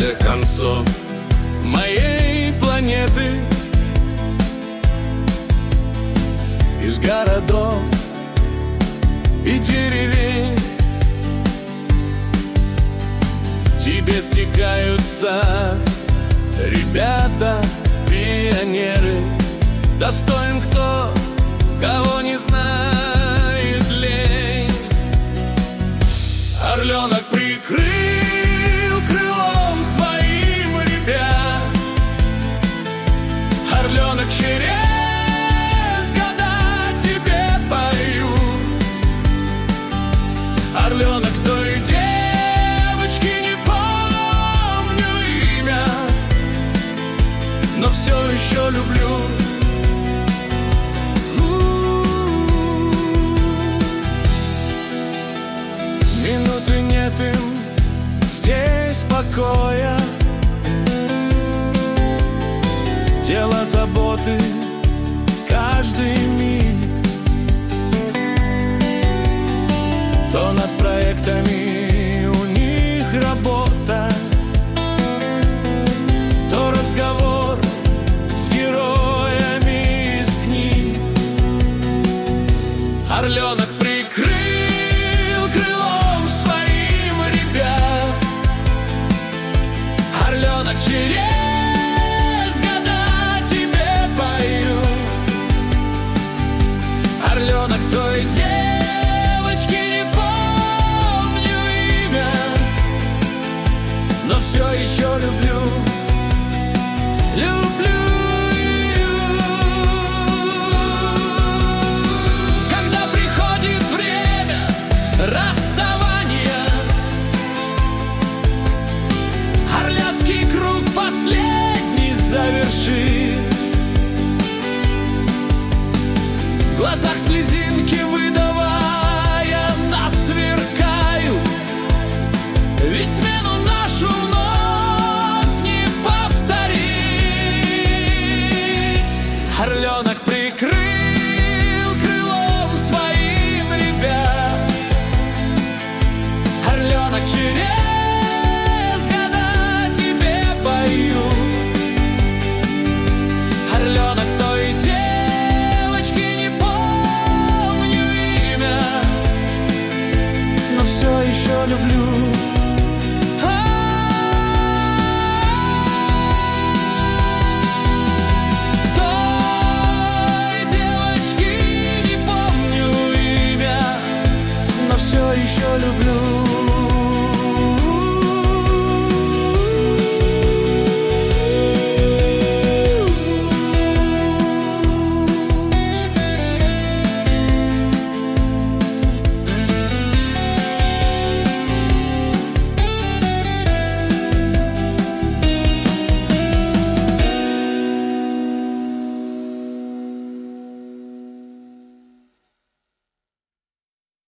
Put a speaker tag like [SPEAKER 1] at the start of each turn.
[SPEAKER 1] всех концов моей планеты, из городов и деревень тебе стекаются ребята, пионеры. Достоин кто, кого не знает лень. Орленок прикрыл крылом своим ребят, орленок через года тебе поют. Орленок той девочки, не помню имя, но все еще люблю. Минуты нет им здесь покоя, тело заботы каждый миг. То над проектами у них работа, то разговор с героями из книг. Орленок прикрыл крылом своим ребят, орленок через года тебе поют. Орленок той девочки, не помню имя, но все еще люблю. Люблю ее. Когда приходит время расставания, орляцкий круг последний завершит.